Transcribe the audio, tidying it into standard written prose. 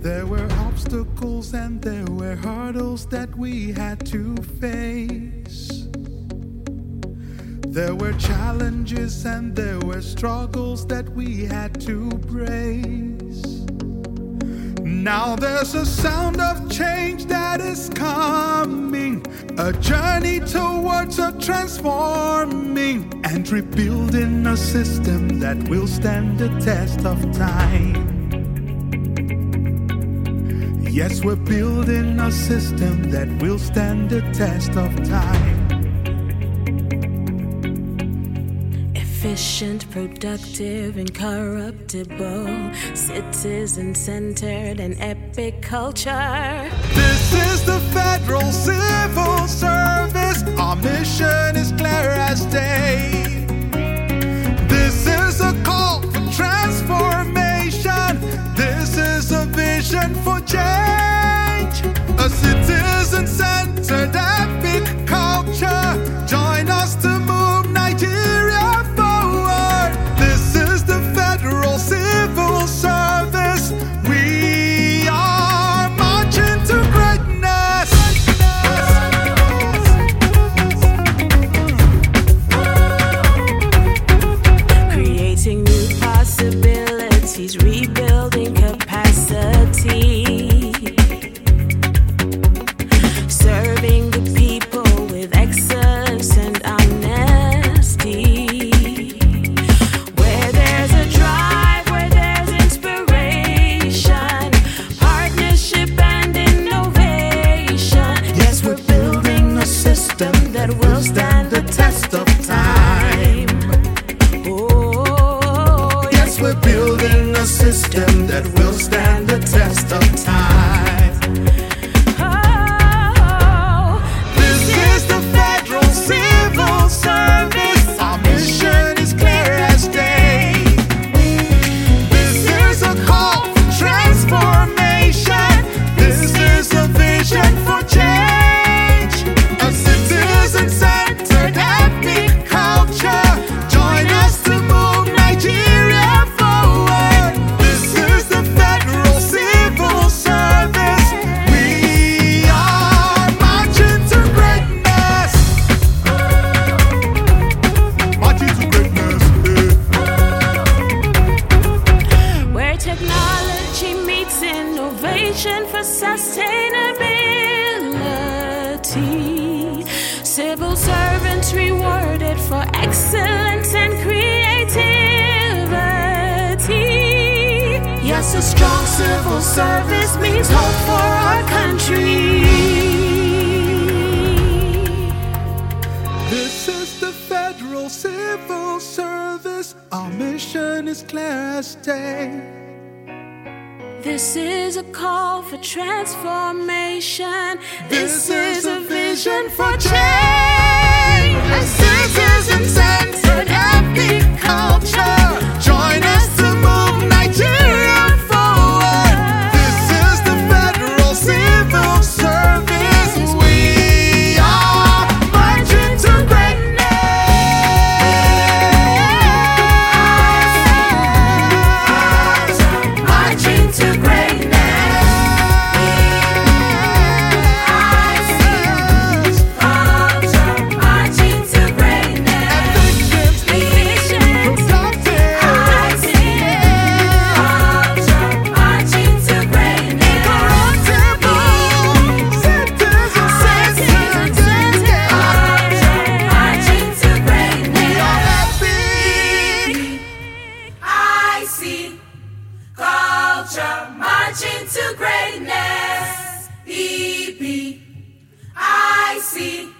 There were obstacles and there were hurdles that we had to face. There were challenges and there were struggles that we had to brace. Now there's a sound of change that is coming, a journey towards a transforming and rebuilding a system that will stand the test of time. Yes, we're building a system that will stand the test of time. Efficient, productive, incorruptible, citizen-centered and epic culture. This is the Federal Civil Service. Our mission is clear as day. This is a call for transformation. This is a vision for change. A citizen-centered epic culture. Join us to move Nigeria forward. This is the Federal Civil Service. We are marching to greatness. Creating new possibilities, rebuilding capacity. Serving the people with excellence and honesty. Where there's a drive, where there's inspiration, partnership and innovation. Yes, we're building a system that will stand the test of time. Oh, yes, we're building a system that will stand the test of time. For sustainability, civil servants rewarded for excellence and creativity. Yes, a strong civil service means hope for our country. This is the Federal Civil Service. Our mission is clear as day. This is a call for transformation. This is a vision for change. A citizen-centered epic culture. Join us to move Nigeria forward. This is the Federal Civil Service. We are marching to greatness. Marching to greatness. Marching to greatness, EPIC.